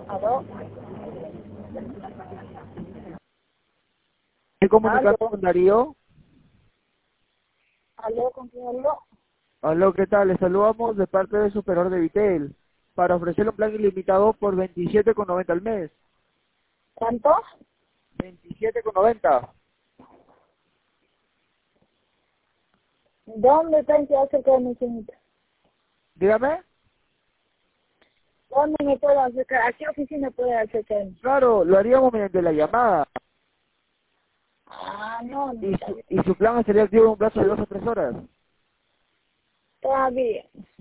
¿Aló? ¿Estoy comunicando ¿Aló? con Darío? ¿Aló? ¿Con quién habló? Aló, ¿qué tal? Les saludamos de parte de Superor de Vitel para ofrecerle un plan ilimitado por 27,90 al mes. ¿Cuánto? 27,90. ¿Dónde está en qué acerca de mi señorita? Dígame. ¿Dónde me puedo acercar? ¿A qué oficina puedo acercarme? Claro, lo haríamos mediante la llamada. Ah, no, no Y está su, bien. y su plan sería activo en un plazo de 2 o 3 horas. Está bien.